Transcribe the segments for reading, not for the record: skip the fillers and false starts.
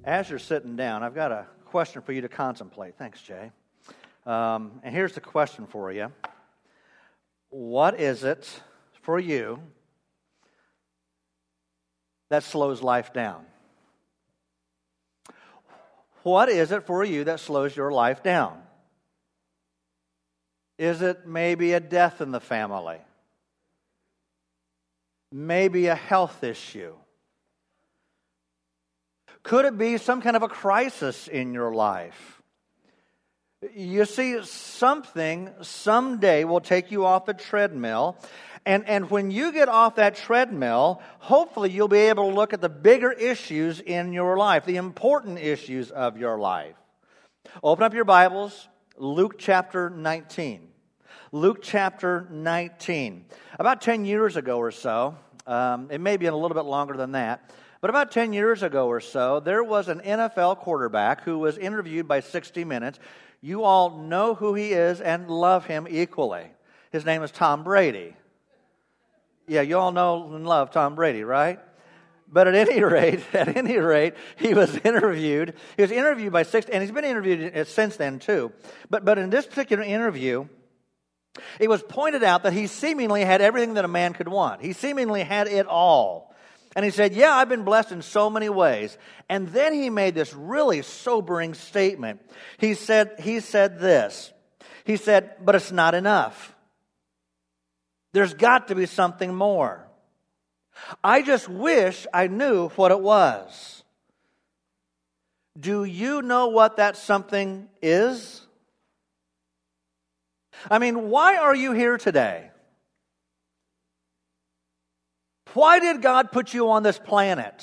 As you're sitting down, I've got a question for you to contemplate. Thanks, Jay. And here's the question for you. What is it for you that slows life down? What is it for you that slows your life down? Is it maybe a death in the family? Maybe a health issue? Could it be some kind of a crisis in your life? You see, something someday will take you off the treadmill, and when you get off that treadmill, hopefully you'll be able to look at the bigger issues in your life, the important issues of your life. Open up your Bibles, Luke chapter 19. Luke chapter 19. About 10 years ago or so, it may be a little bit longer than that, but about 10 years ago or so, there was an NFL quarterback who was interviewed by 60 Minutes. You all know who he is and love him equally. His name is Tom Brady. Yeah, you all know and love Tom Brady, right? But at any rate, he was interviewed. He was interviewed by 60, and he's been interviewed since then too. But in this particular interview, it was pointed out that he seemingly had everything that a man could want. He seemingly had it all. And he said, yeah, I've been blessed in so many ways. And then he made this really sobering statement. He said this. He said, but it's not enough. There's got to be something more. I just wish I knew what it was. Do you know what that something is? I mean, why are you here today? Why did God put you on this planet?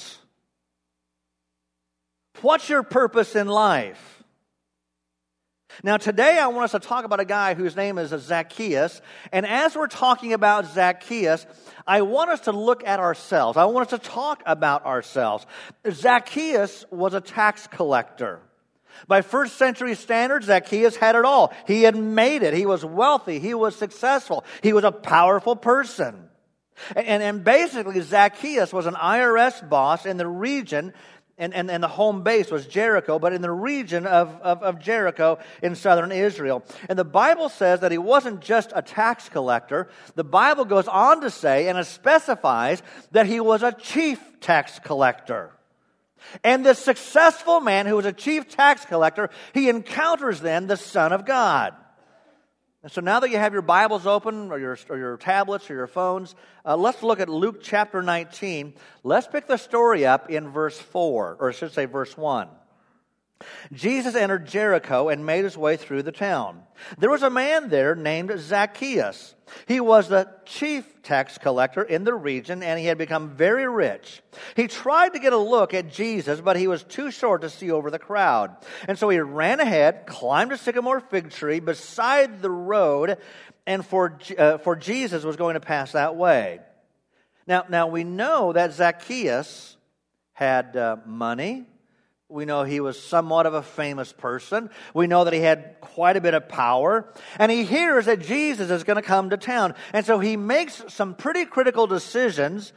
What's your purpose in life? Now, today I want us to talk about a guy whose name is Zacchaeus. And as we're talking about Zacchaeus, I want us to look at ourselves. I want us to talk about ourselves. Zacchaeus was a tax collector. By first century standards, Zacchaeus had it all. He had made it. He was wealthy. He was successful. He was a powerful person. And basically, Zacchaeus was an IRS boss in the region, and the home base was Jericho, but in the region of Jericho in southern Israel. And the Bible says that he wasn't just a tax collector. The Bible goes on to say, and it specifies, that he was a chief tax collector. And this successful man who was a chief tax collector, he encounters then the Son of God. And so now that you have your Bibles open, or your tablets, or your phones, let's look at Luke chapter 19. Let's pick the story up in verse 4, or I should say verse 1. Jesus entered Jericho and made his way through the town. There was a man there named Zacchaeus. He was the chief tax collector in the region, and he had become very rich. He tried to get a look at Jesus, but he was too short to see over the crowd. And so he ran ahead, climbed a sycamore fig tree beside the road, and for Jesus was going to pass that way. Now we know that Zacchaeus had money. We know he was somewhat of a famous person. We know that he had quite a bit of power. And he hears that Jesus is going to come to town. And so he makes some pretty critical decisions.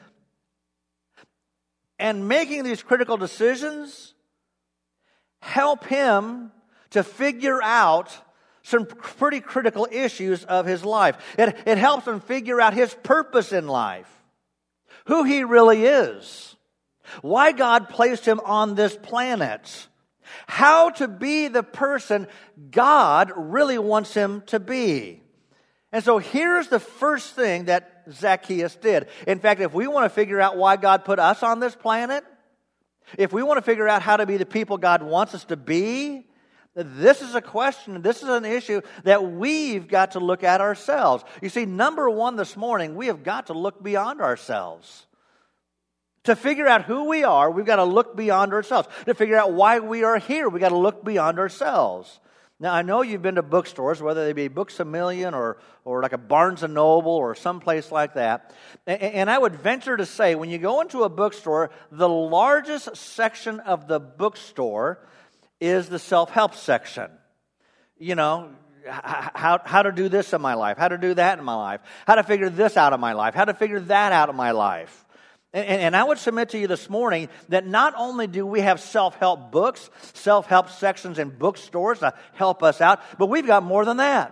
And making these critical decisions help him to figure out some pretty critical issues of his life. It helps him figure out his purpose in life. Who he really is. Why God placed him on this planet. How to be the person God really wants him to be. And so here's the first thing that Zacchaeus did. In fact, if we want to figure out why God put us on this planet, if we want to figure out how to be the people God wants us to be, this is a question, this is an issue that we've got to look at ourselves. You see, number one this morning, we have got to look beyond ourselves. To figure out who we are, we've got to look beyond ourselves. To figure out why we are here, we've got to look beyond ourselves. Now, I know you've been to bookstores, whether they be Books A Million or like a Barnes & Noble or someplace like that. And I would venture to say, when you go into a bookstore, the largest section of the bookstore is the self-help section. You know, how to do this in my life, how to do that in my life, how to figure this out of my life, how to figure that out of my life. And I would submit to you this morning that not only do we have self-help books, self-help sections in bookstores to help us out, but we've got more than that.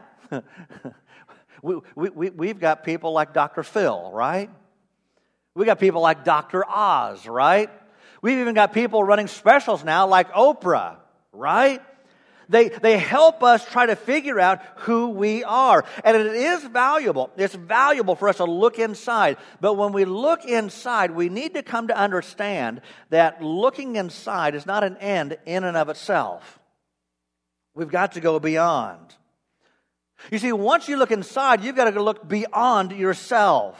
We've got people like Dr. Phil, right? We've got people like Dr. Oz, right? We've even got people running specials now like Oprah, right? They help us try to figure out who we are. And it is valuable. It's valuable for us to look inside. But when we look inside, we need to come to understand that looking inside is not an end in and of itself. We've got to go beyond. You see, once you look inside, you've got to look beyond yourself.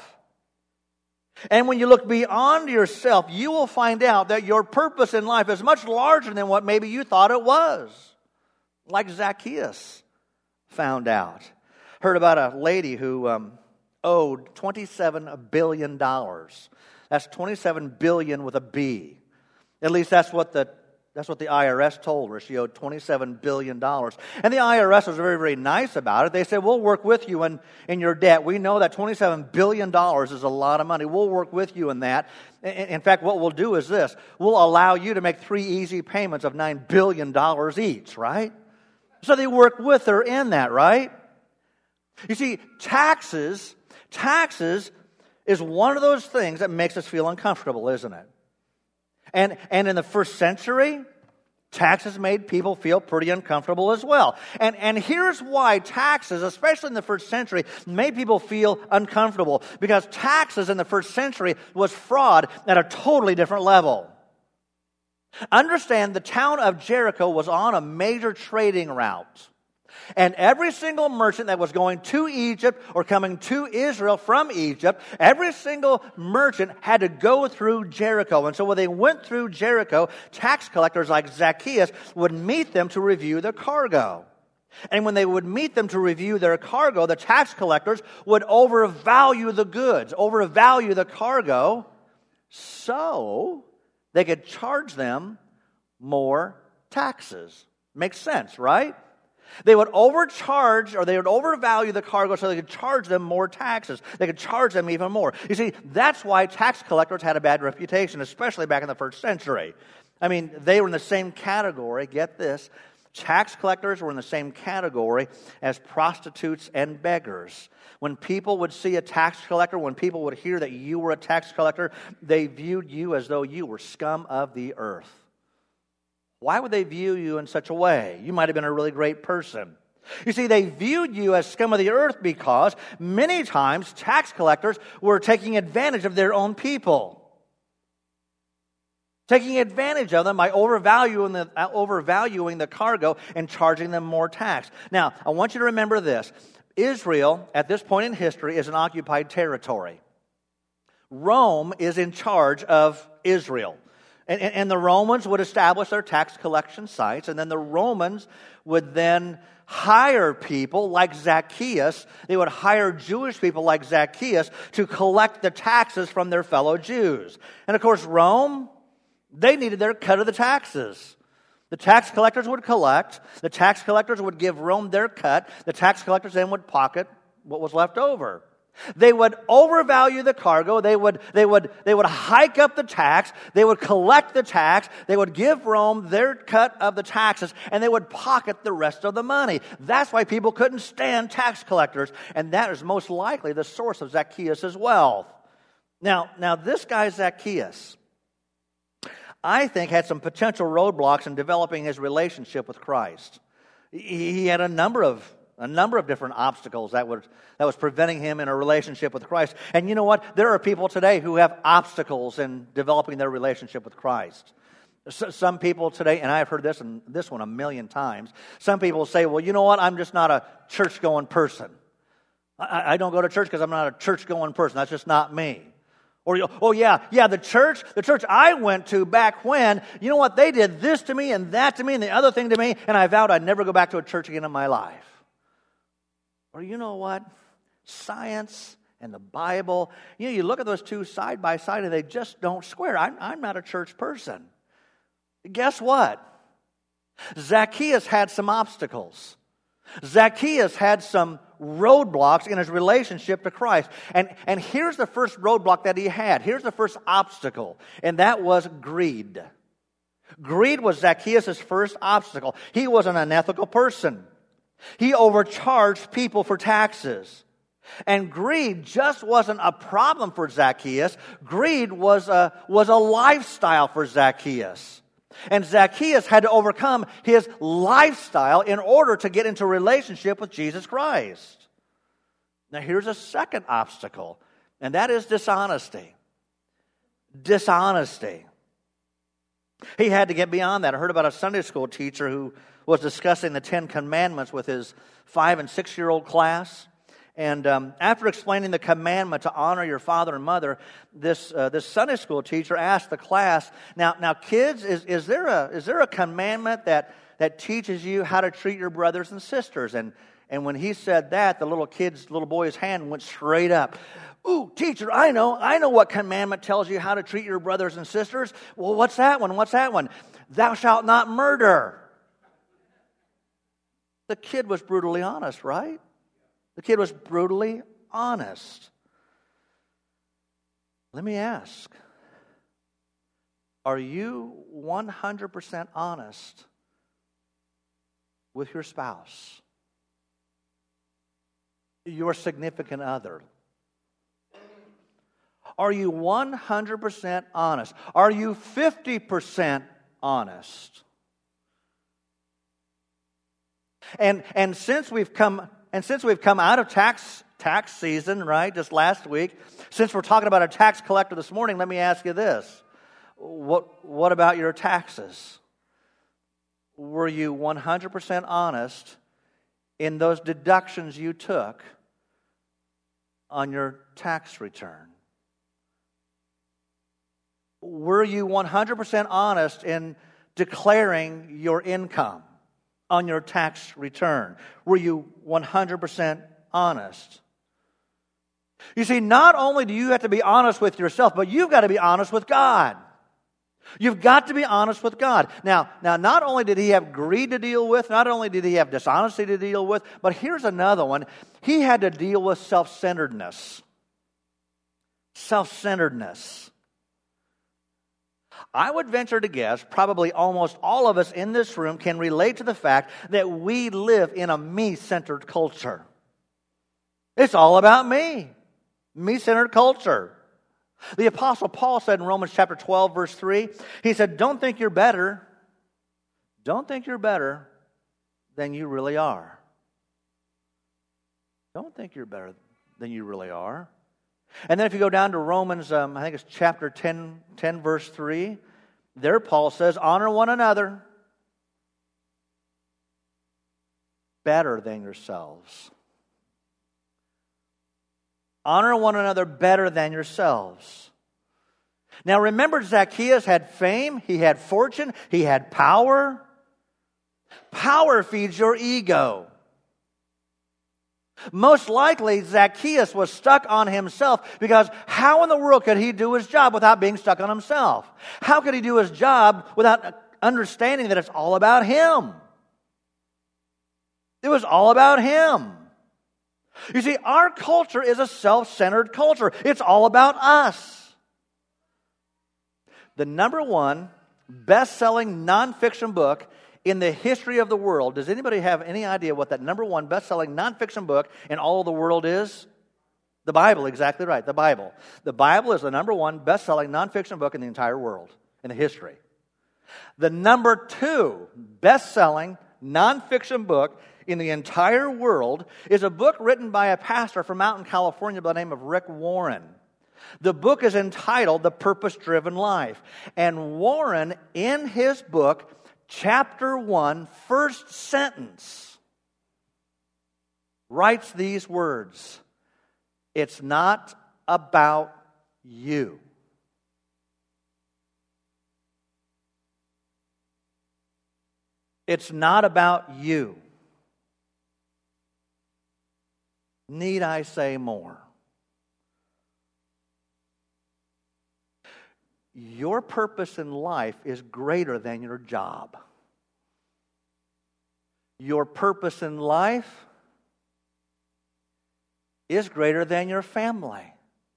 And when you look beyond yourself, you will find out that your purpose in life is much larger than what maybe you thought it was. Like Zacchaeus found out. Heard about a lady who owed $27 billion. That's $27 billion with a B. At least that's what the IRS told her. She owed $27 billion. And the IRS was very, very nice about it. They said, we'll work with you in your debt. We know that $27 billion is a lot of money. We'll work with you in that. In fact, what we'll do is this. We'll allow you to make 3 easy payments of $9 billion each, right? So they work with her in that, right? You see, taxes is one of those things that makes us feel uncomfortable, isn't it? And in the first century, taxes made people feel pretty uncomfortable as well. And here's why taxes, especially in the first century, made people feel uncomfortable. Because taxes in the first century was fraud at a totally different level. Understand, the town of Jericho was on a major trading route. And every single merchant that was going to Egypt or coming to Israel from Egypt, every single merchant had to go through Jericho. And so when they went through Jericho, tax collectors like Zacchaeus would meet them to review their cargo. And when they would meet them to review their cargo, the tax collectors would overvalue the goods, overvalue the cargo, so they could charge them more taxes. Makes sense, right? They would overcharge, or they would overvalue the cargo so they could charge them more taxes. They could charge them even more. You see, that's why tax collectors had a bad reputation, especially back in the first century. I mean, they were in the same category, get this, tax collectors were in the same category as prostitutes and beggars. When people would see a tax collector, when people would hear that you were a tax collector, they viewed you as though you were scum of the earth. Why would they view you in such a way? You might have been a really great person. You see, they viewed you as scum of the earth because many times tax collectors were taking advantage of their own people. Taking advantage of them by overvaluing the cargo and charging them more tax. Now, I want you to remember this. Israel, at this point in history, is an occupied territory. Rome is in charge of Israel. And the Romans would establish their tax collection sites, and then the Romans would then hire people like Zacchaeus. They would hire Jewish people like Zacchaeus to collect the taxes from their fellow Jews. And of course, Rome, they needed their cut of the taxes. The tax collectors would collect. The tax collectors would give Rome their cut. The tax collectors then would pocket what was left over. They would overvalue the cargo. They would hike up the tax. They would collect the tax. They would give Rome their cut of the taxes, and they would pocket the rest of the money. That's why people couldn't stand tax collectors, and that is most likely the source of Zacchaeus' wealth. Now this guy Zacchaeus, I think, had some potential roadblocks in developing his relationship with Christ. He had a number of different obstacles that was preventing him in a relationship with Christ. And you know what? There are people today who have obstacles in developing their relationship with Christ. Some people today, and I've heard this one a million times, some people say, well, you know what? I'm just not a church-going person. I don't go to church because I'm not a church-going person. That's just not me. Or, oh yeah, the church I went to back when, you know what? They did this to me and that to me and the other thing to me, and I vowed I'd never go back to a church again in my life. Or you know what? Science and the Bible, you look at those two side by side and they just don't square. I'm not a church person. Guess what? Zacchaeus had some obstacles. Zacchaeus had some roadblocks in his relationship to Christ. And here's the first roadblock that he had. Here's the first obstacle, and that was greed. Greed was Zacchaeus' first obstacle. He was an unethical person. He overcharged people for taxes. And greed just wasn't a problem for Zacchaeus. Greed was a lifestyle for Zacchaeus. And Zacchaeus had to overcome his lifestyle in order to get into a relationship with Jesus Christ. Now here's a second obstacle, and that is dishonesty. Dishonesty. He had to get beyond that. I heard about a Sunday school teacher who was discussing the 10 Commandments with his 5- and 6-year-old class. And after explaining the commandment to honor your father and mother, this Sunday school teacher asked the class, "Now, kids, is there a commandment that teaches you how to treat your brothers and sisters?" And when he said that, the little boy's hand went straight up. "Ooh, teacher, I know what commandment tells you how to treat your brothers and sisters." "Well, what's that one? What's that one?" "Thou shalt not murder." The kid was brutally honest, right? The kid was brutally honest. Let me ask, are you 100% honest with your spouse, your significant other? Are you 100% honest? Are you 50% honest? And since we've come out of tax season, right, just last week, since we're talking about a tax collector this morning, let me ask you this. What about your taxes? Were you 100% honest in those deductions you took on your tax return? Were you 100% honest in declaring your income on your tax return? Were you 100% honest? You see, not only do you have to be honest with yourself, but you've got to be honest with God. You've got to be honest with God. Now, not only did he have greed to deal with, not only did he have dishonesty to deal with, but here's another one. He had to deal with self-centeredness. Self-centeredness. I would venture to guess probably almost all of us in this room can relate to the fact that we live in a me-centered culture. It's all about me. Me-centered culture. The Apostle Paul said in Romans chapter 12, verse 3, he said, don't think you're better than you really are. Don't think you're better than you really are. And then if you go down to Romans, I think it's chapter 10 verse 3, there Paul says, honor one another better than yourselves. Honor one another better than yourselves. Now remember, Zacchaeus had fame, he had fortune, he had power. Power feeds your ego. Most likely, Zacchaeus was stuck on himself because how in the world could he do his job without being stuck on himself? How could he do his job without understanding that it's all about him? It was all about him. You see, our culture is a self-centered culture. It's all about us. The number one best-selling nonfiction book in the history of the world. Does anybody have any idea what that number one best-selling nonfiction book in all of the world is? The Bible, exactly right, the Bible. The Bible is the number one best-selling nonfiction book in the entire world, in the history. The number two best-selling nonfiction book in the entire world is a book written by a pastor from Mountain, California by the name of Rick Warren. The book is entitled The Purpose-Driven Life. And Warren, in his book, Chapter 1, first sentence, writes these words, it's not about you. It's not about you. Need I say more? Your purpose in life is greater than your job. Your purpose in life is greater than your family.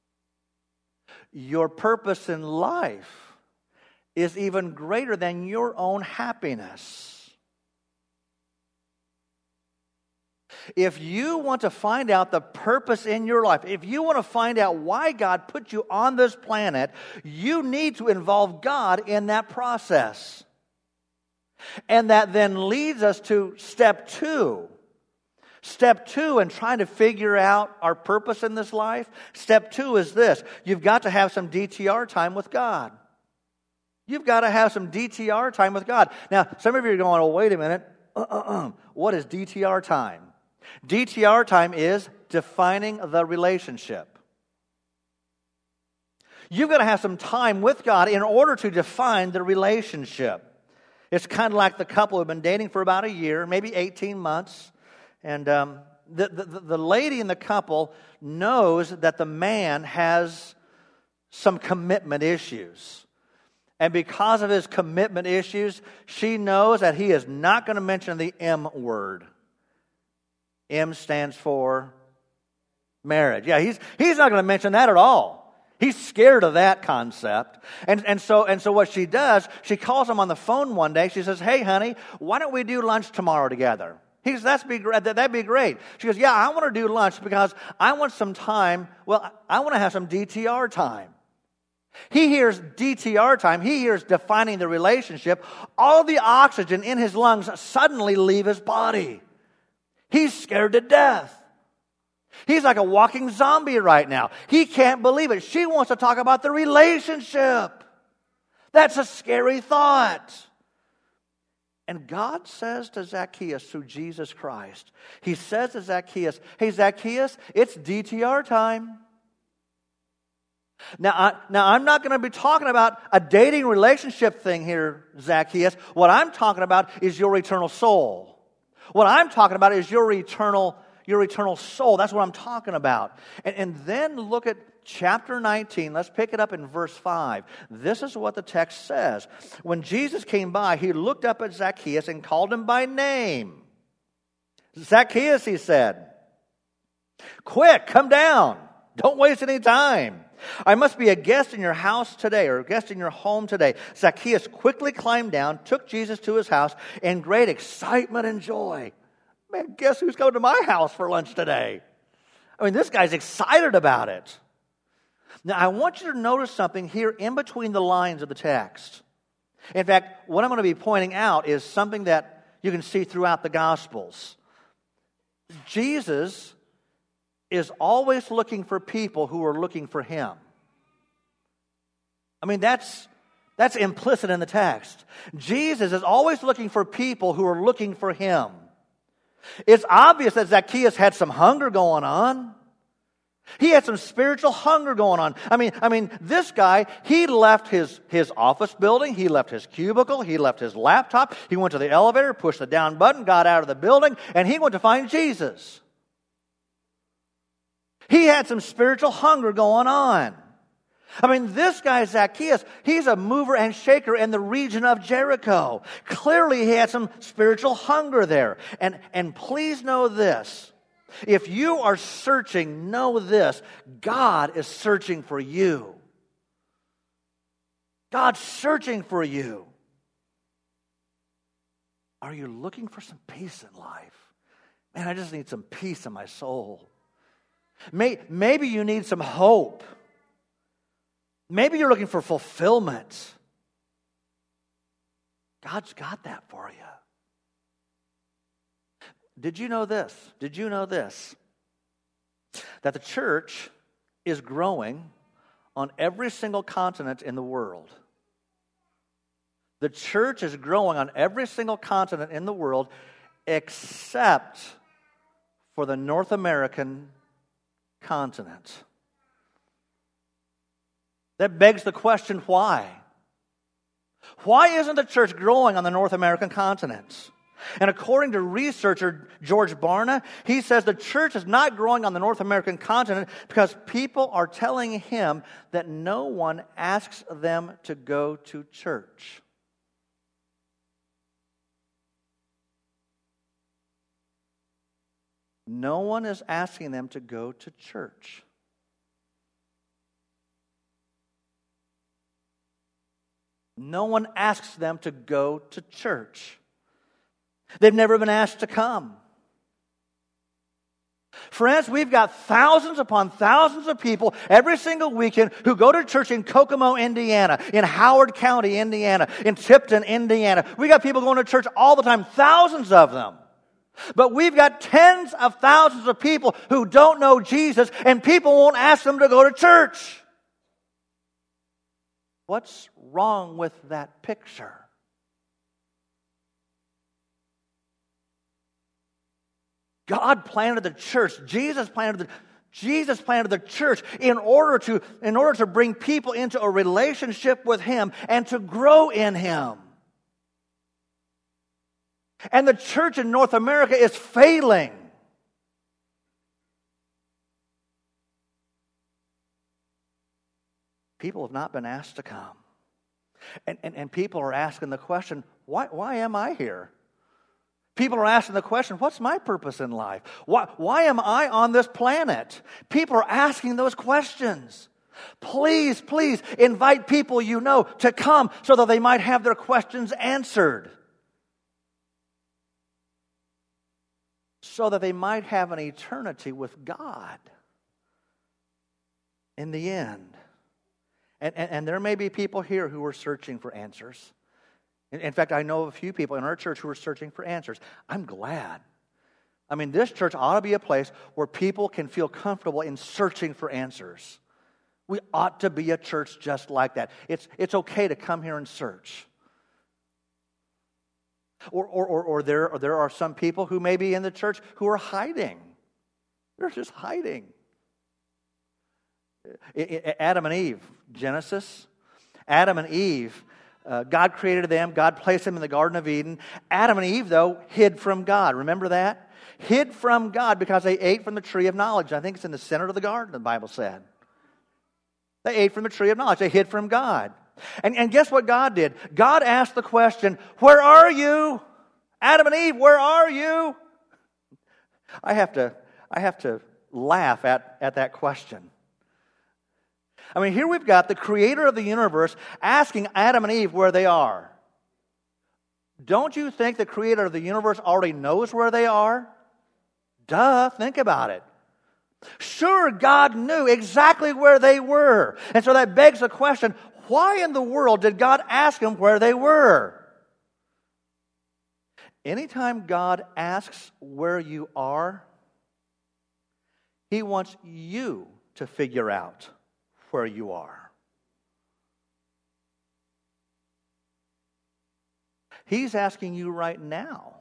Your purpose in life is even greater than your own happiness. If you want to find out the purpose in your life, if you want to find out why God put you on this planet, you need to involve God in that process. And that then leads us to step 2. Step 2 in trying to figure out our purpose in this life, step 2 is this. You've got to have some DTR time with God. You've got to have some DTR time with God. Now, some of you are going, oh, wait a minute. What is DTR time? DTR time is defining the relationship. You've got to have some time with God in order to define the relationship. It's kind of like the couple who've been dating for about a year, maybe 18 months. And the lady in the couple knows that the man has some commitment issues. And because of his commitment issues, she knows that he is not going to mention the M word. M stands for marriage. Yeah, he's not going to mention that at all. He's scared of that concept. And so what she does, she calls him on the phone one day. She says, hey, honey, why don't we do lunch tomorrow together? He says, that'd be great. She goes, yeah, I want to do lunch because I want some time. Well, I want to have some DTR time. He hears DTR time. He hears defining the relationship. All the oxygen in his lungs suddenly leave his body. He's scared to death. He's like a walking zombie right now. He can't believe it. She wants to talk about the relationship. That's a scary thought. And God says to Zacchaeus through Jesus Christ, He says to Zacchaeus, hey, Zacchaeus, it's DTR time. Now, I'm not going to be talking about a dating relationship thing here, Zacchaeus. What I'm talking about is your eternal soul. What I'm talking about is your eternal soul. That's what I'm talking about. And then look at chapter 19. Let's pick it up in verse 5. This is what the text says. When Jesus came by, He looked up at Zacchaeus and called him by name. Zacchaeus, He said, quick, come down. Don't waste any time. I must be a guest in your house today, or a guest in your home today. Zacchaeus quickly climbed down, took Jesus to his house in great excitement and joy. Man, guess who's going to my house for lunch today? I mean, this guy's excited about it. Now, I want you to notice something here in between the lines of the text. In fact, what I'm going to be pointing out is something that you can see throughout the Gospels. Jesus is always looking for people who are looking for Him. I mean, that's implicit in the text. Jesus is always looking for people who are looking for Him. It's obvious that Zacchaeus had some hunger going on. He had some spiritual hunger going on. I mean, this guy, he left his office building, he left his cubicle, he left his laptop, he went to the elevator, pushed the down button, got out of the building, and he went to find Jesus. He had some spiritual hunger going on. I mean, this guy, Zacchaeus, he's a mover and shaker in the region of Jericho. Clearly, he had some spiritual hunger there. And please know this. If you are searching, know this. God is searching for you. God's searching for you. Are you looking for some peace in life? Man, I just need some peace in my soul. Maybe you need some hope. Maybe you're looking for fulfillment. God's got that for you. Did you know this? Did you know this? That the church is growing on every single continent in the world. The church is growing on every single continent in the world except for the North American continent. That begs the question, why? Why isn't the church growing on the North American continent? And according to researcher George Barna, he says the church is not growing on the North American continent because people are telling him that no one asks them to go to church. No one is asking them to go to church. No one asks them to go to church. They've never been asked to come. Friends, we've got thousands upon thousands of people every single weekend who go to church in Kokomo, Indiana, in Howard County, Indiana, in Tipton, Indiana. We got people going to church all the time, thousands of them. But we've got tens of thousands of people who don't know Jesus, and people won't ask them to go to church. What's wrong with that picture? God planted the church. Jesus planted the church in order to bring people into a relationship with Him and to grow in Him. And the church in North America is failing. People have not been asked to come. And people are asking the question, why am I here? People are asking the question, what's my purpose in life? Why am I on this planet? People are asking those questions. Please, please invite people you know to come so that they might have their questions answered. So that they might have an eternity with God in the end. And there may be people here who are searching for answers. In fact, I know of a few people in our church who are searching for answers. I'm glad. I mean, this church ought to be a place where people can feel comfortable in searching for answers. We ought to be a church just like that. It's okay to come here and search. Or there are some people who may be in the church who are hiding. They're just hiding. Adam and Eve, Genesis. Adam and Eve, God created them. God placed them in the Garden of Eden. Adam and Eve, though, hid from God. Remember that? Hid from God because they ate from the tree of knowledge. I think it's in the center of the garden, the Bible said. They ate from the tree of knowledge. They hid from God. And guess what God did? God asked the question, where are you? Adam and Eve, where are you? I have to laugh at that question. I mean, here we've got the creator of the universe asking Adam and Eve where they are. Don't you think the creator of the universe already knows where they are? Duh, think about it. Sure, God knew exactly where they were. And so that begs the question, why in the world did God ask them where they were? Anytime God asks where you are, He wants you to figure out where you are. He's asking you right now,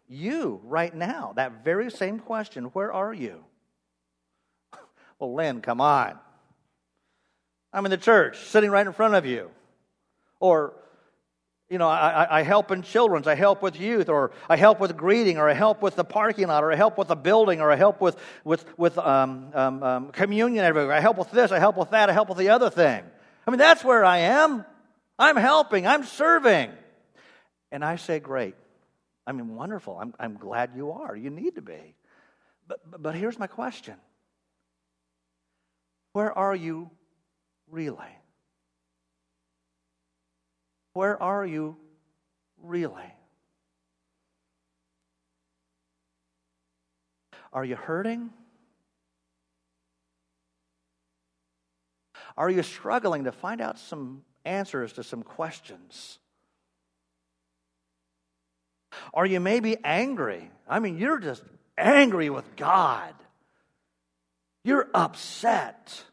that very same question, where are you? Well, Lynn, come on. I'm in the church, sitting right in front of you. Or, I help in children's, I help with youth, or I help with greeting, or I help with the parking lot, or I help with the building, or I help with communion everywhere. I help with this, I help with that, I help with the other thing. I mean, that's where I am. I'm helping, I'm serving. And I say, great. I mean, wonderful. I'm glad you are. You need to be. But here's my question. Where are you really? Where are you really? Are you hurting? Are you struggling to find out some answers to some questions? Are you maybe angry? I mean, you're just angry with God. You're upset.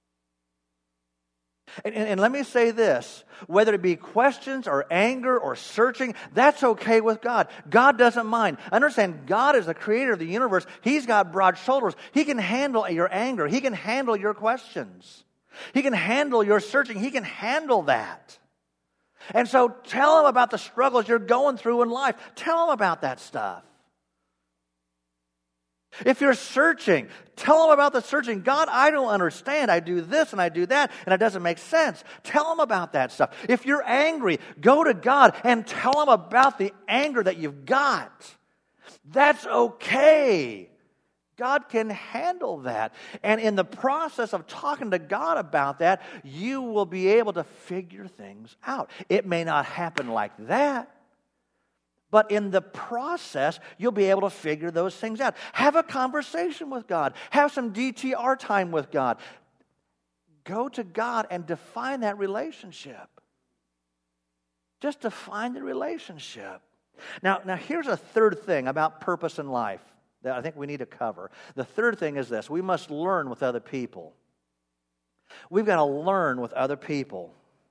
And let me say this, whether it be questions or anger or searching, that's okay with God. God doesn't mind. Understand, God is the creator of the universe. He's got broad shoulders. He can handle your anger. He can handle your questions. He can handle your searching. He can handle that. And so tell Him about the struggles you're going through in life. Tell Him about that stuff. If you're searching, tell Him about the searching. God, I don't understand. I do this and I do that, and it doesn't make sense. Tell Him about that stuff. If you're angry, go to God and tell Him about the anger that you've got. That's okay. God can handle that. And in the process of talking to God about that, you will be able to figure things out. It may not happen like that, but in the process, you'll be able to figure those things out. Have a conversation with God. Have some DTR time with God. Go to God and define that relationship. Just define the relationship. Now here's a third thing about purpose in life that I think we need to cover. The third thing is this: we must learn with other people. We've got to learn with other people.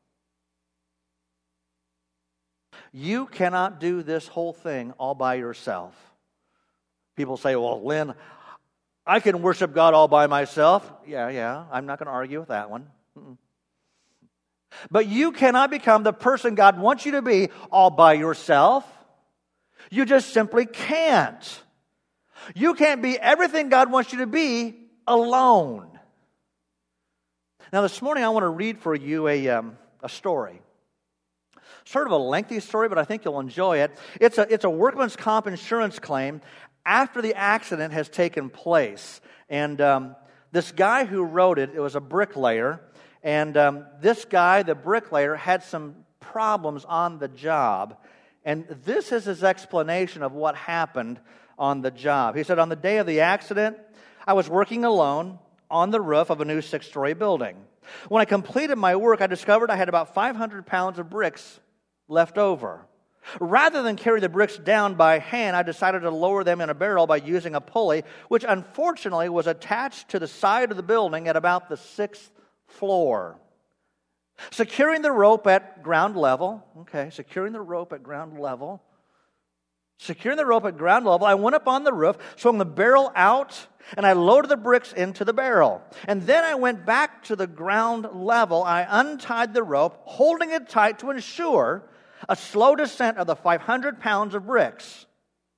You cannot do this whole thing all by yourself. People say, well, Lynn, I can worship God all by myself. Yeah, I'm not going to argue with that one. But you cannot become the person God wants you to be all by yourself. You just simply can't. You can't be everything God wants you to be alone. Now, this morning I want to read for you a story. Sort of a lengthy story, but I think you'll enjoy it. It's a workman's comp insurance claim after the accident has taken place. And this guy who wrote it was a bricklayer. And this guy, the bricklayer, had some problems on the job. And this is his explanation of what happened on the job. He said, on the day of the accident, I was working alone on the roof of a new 6-story building. When I completed my work, I discovered I had about 500 pounds of bricks left over. Rather than carry the bricks down by hand, I decided to lower them in a barrel by using a pulley, which unfortunately was attached to the side of the building at about the 6th floor. Securing the rope at ground level, I went up on the roof, swung the barrel out, and I loaded the bricks into the barrel. And then I went back to the ground level. I untied the rope, holding it tight to ensure a slow descent of the 500 pounds of bricks.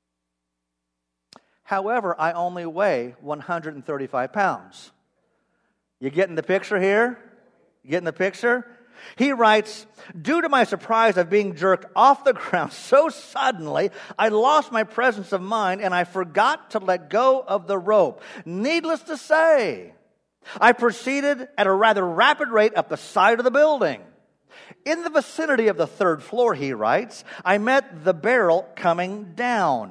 However, I only weigh 135 pounds. You getting the picture here? You getting the picture? He writes, due to my surprise of being jerked off the ground so suddenly, I lost my presence of mind and I forgot to let go of the rope. Needless to say, I proceeded at a rather rapid rate up the side of the building. In the vicinity of the 3rd floor, he writes, I met the barrel coming down.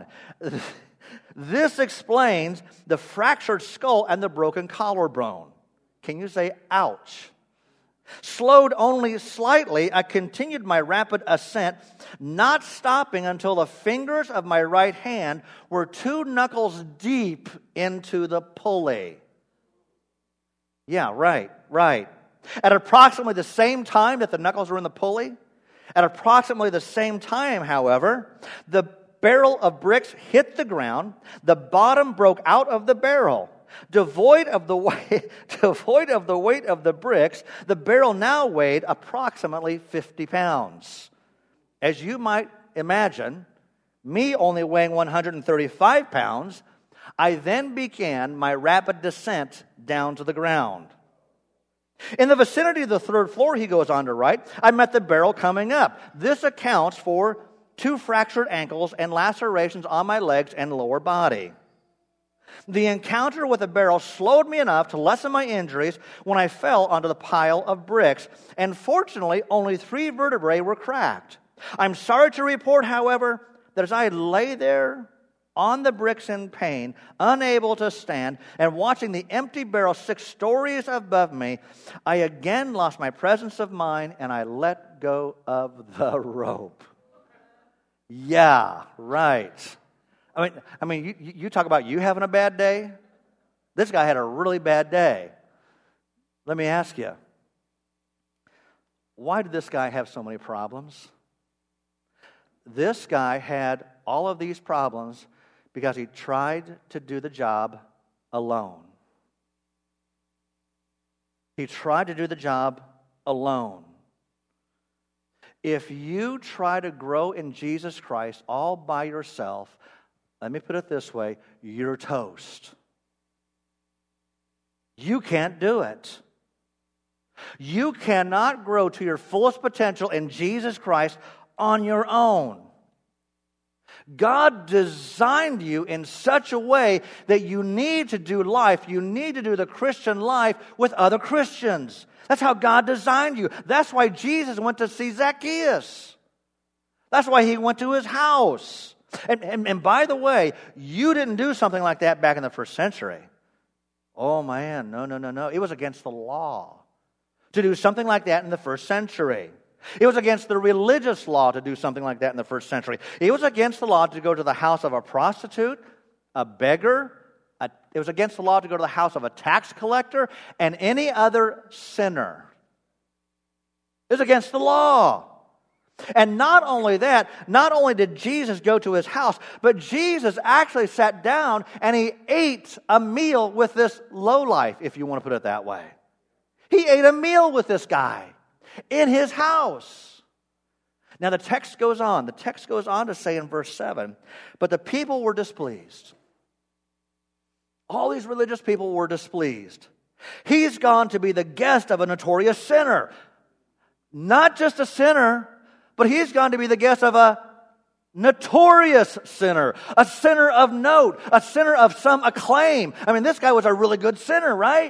This explains the fractured skull and the broken collarbone. Can you say, ouch? Slowed only slightly, I continued my rapid ascent, not stopping until the fingers of my right hand were 2 knuckles deep into the pulley. Yeah, right. At approximately the same time that the knuckles were in the pulley, at approximately the same time, however, the barrel of bricks hit the ground, the bottom broke out of the barrel. Devoid of the weight of the bricks, the barrel now weighed approximately 50 pounds. As you might imagine, me only weighing 135 pounds, I then began my rapid descent down to the ground. In the vicinity of the 3rd floor, he goes on to write, I met the barrel coming up. This accounts for 2 fractured ankles and lacerations on my legs and lower body. The encounter with the barrel slowed me enough to lessen my injuries when I fell onto the pile of bricks, and fortunately, only 3 vertebrae were cracked. I'm sorry to report, however, that as I lay there on the bricks in pain, unable to stand, and watching the empty barrel 6 stories above me, I again lost my presence of mind, and I let go of the rope. Yeah, right. I mean, you talk about you having a bad day. This guy had a really bad day. Let me ask you, why did this guy have so many problems? This guy had all of these problems because he tried to do the job alone. He tried to do the job alone. If you try to grow in Jesus Christ all by yourself, let me put it this way, you're toast. You can't do it. You cannot grow to your fullest potential in Jesus Christ on your own. God designed you in such a way that you need to do life, you need to do the Christian life with other Christians. That's how God designed you. That's why Jesus went to see Zacchaeus. That's why he went to his house. And by the way, you didn't do something like that back in the first century. Oh man, no. It was against the law to do something like that in the first century. It was against the religious law to do something like that in the first century. It was against the law to go to the house of a prostitute, a beggar. It was against the law to go to the house of a tax collector and any other sinner. It was against the law. And not only that, not only did Jesus go to his house, but Jesus actually sat down and he ate a meal with this lowlife, if you want to put it that way. He ate a meal with this guy in his house. Now the text goes on. The text goes on to say in verse 7, but the people were displeased. All these religious people were displeased. He's gone to be the guest of a notorious sinner. Not just a sinner, but he's gone to be the guest of a notorious sinner, a sinner of note, a sinner of some acclaim. I mean, this guy was a really good sinner, right?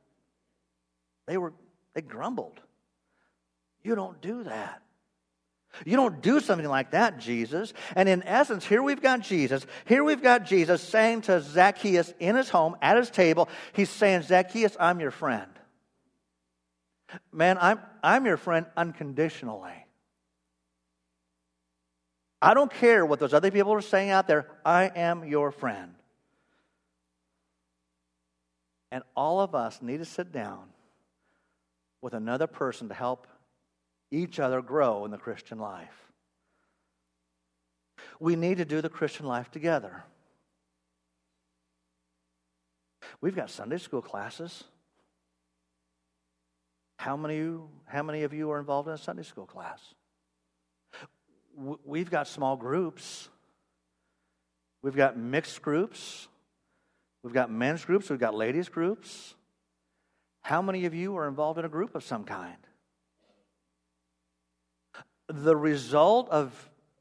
They grumbled. You don't do that. You don't do something like that, Jesus. And in essence, here we've got Jesus saying to Zacchaeus in his home, at his table, he's saying, Zacchaeus, I'm your friend. Man, I'm your friend unconditionally. I don't care what those other people are saying out there. I am your friend. And all of us need to sit down with another person to help each other grow in the Christian life. We need to do the Christian life together. We've got Sunday school classes. How many of you are involved in a Sunday school class? We've got small groups. We've got mixed groups. We've got men's groups. We've got ladies' groups. How many of you are involved in a group of some kind? The result of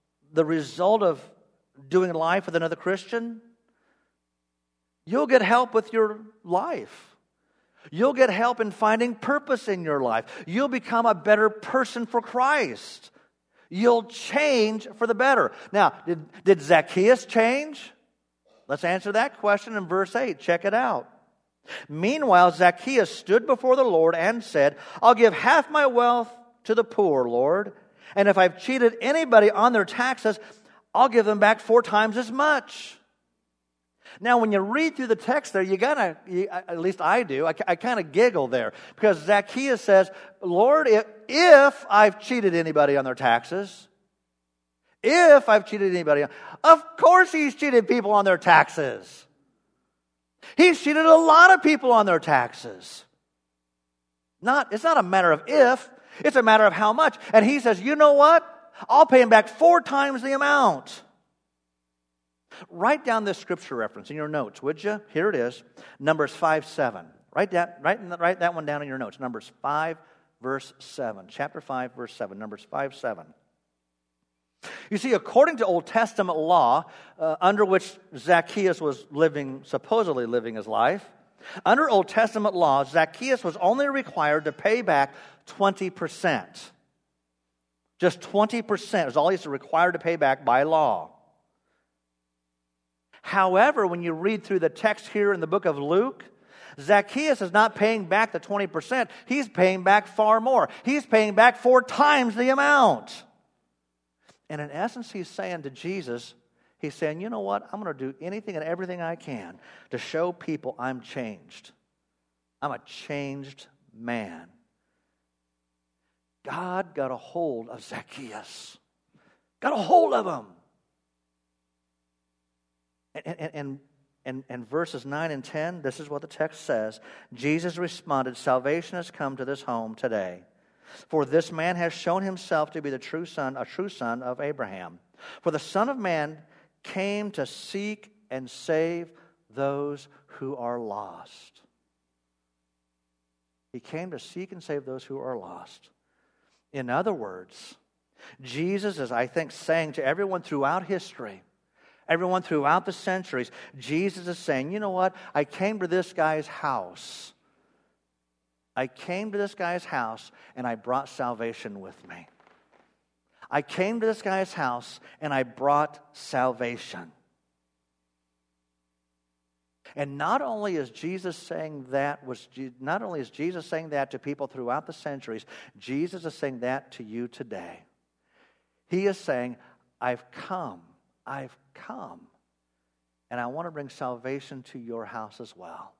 doing life with another Christian, you'll get help with your life. You'll get help in finding purpose in your life. You'll become a better person for Christ. You'll change for the better. Now, did Zacchaeus change? Let's answer that question in verse 8. Check it out. Meanwhile, Zacchaeus stood before the Lord and said, I'll give half my wealth to the poor, Lord. And if I've cheated anybody on their taxes, I'll give them back 4 times as much. Now, when you read through the text there, at least I do, I kind of giggle there. Because Zacchaeus says, Lord, if I've cheated anybody on their taxes, of course he's cheated people on their taxes. He's cheated a lot of people on their taxes. It's not a matter of if, it's a matter of how much. And he says, you know what? I'll pay him back 4 times the amount. Write down this scripture reference in your notes, would you? Here it is, Numbers 5:7. Write that one down in your notes. Numbers 5, verse 7. Chapter 5, verse 7. Numbers 5:7. You see, according to Old Testament law, under which Zacchaeus was supposedly living his life, under Old Testament law, Zacchaeus was only required to pay back 20%. Just 20% is all he's required to pay back by law. However, when you read through the text here in the book of Luke, Zacchaeus is not paying back the 20%. He's paying back far more. He's paying back 4 times the amount. And in essence, he's saying to Jesus, he's saying, you know what? I'm going to do anything and everything I can to show people I'm changed. I'm a changed man. God got a hold of Zacchaeus. Got a hold of him. And verses 9 and 10, this is what the text says. Jesus responded, salvation has come to this home today. For this man has shown himself to be a true son of Abraham. For the Son of Man came to seek and save those who are lost. He came to seek and save those who are lost. In other words, Jesus is, I think, saying to everyone throughout history, Everyone throughout the centuries, Jesus is saying, you know what? I came to this guy's house. I came to this guy's house and I brought salvation with me. I came to this guy's house and I brought salvation. And not only is Jesus saying that to people throughout the centuries, Jesus is saying that to you today. He is saying, I've come, and I want to bring salvation to your house as well.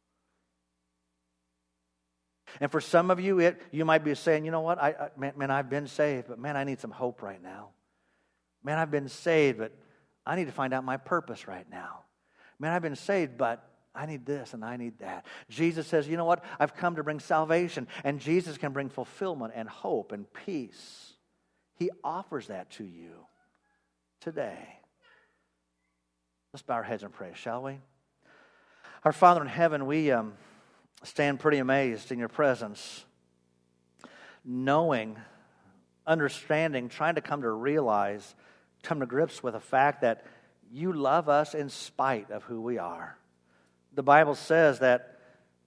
And for some of you, you might be saying, you know what, man, I've been saved, but man, I need some hope right now. Man, I've been saved, but I need to find out my purpose right now. Man, I've been saved, but I need this and I need that. Jesus says, you know what? I've come to bring salvation, and Jesus can bring fulfillment and hope and peace. He offers that to you today. Let's bow our heads and pray, shall we? Our Father in heaven, we stand pretty amazed in your presence, knowing, understanding, trying to come to grips with the fact that you love us in spite of who we are. The Bible says that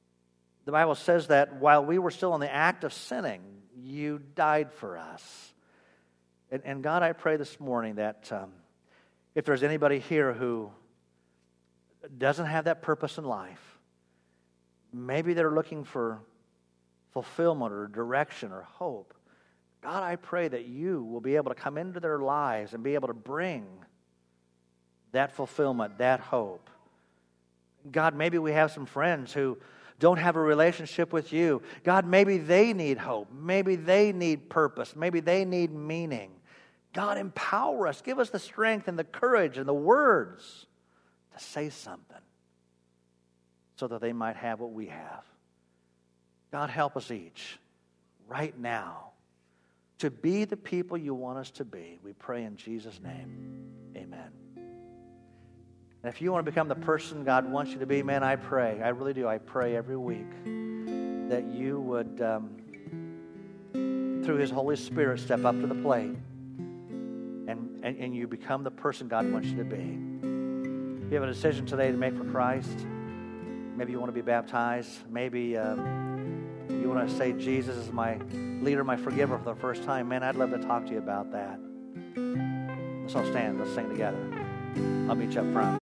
while we were still in the act of sinning, you died for us. And God, I pray this morning that if there's anybody here who doesn't have that purpose in life, maybe they're looking for fulfillment or direction or hope, God, I pray that you will be able to come into their lives and be able to bring that fulfillment, that hope. God, maybe we have some friends who don't have a relationship with you. God, maybe they need hope. Maybe they need purpose. Maybe they need meaning. God, empower us. Give us the strength and the courage and the words to say something so that they might have what we have. God, help us each right now to be the people you want us to be. We pray in Jesus' name. Amen. And if you want to become the person God wants you to be, man, I pray. I really do. I pray every week that you would, through His Holy Spirit, step up to the plate and you become the person God wants you to be. If you have a decision today to make for Christ, maybe you want to be baptized, maybe you want to say Jesus is my leader, my forgiver for the first time, man, I'd love to talk to you about that. Let's all stand. Let's sing together. I'll meet you up front.